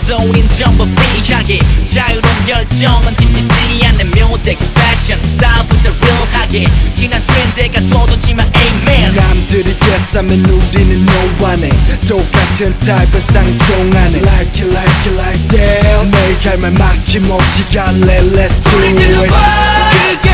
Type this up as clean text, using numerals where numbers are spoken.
해도 우린 전부 free하게 자유로운 결정은 지치지 않는 뮤직 패션 스타일부터 real하게 지난 트렌드에 가둬두지만 amen 남들이 예싸면 우리는 노안해 똑같은 타입은 상종하네 Like it like it like that 매일 할 말 막힘없이 갈래 Let's do it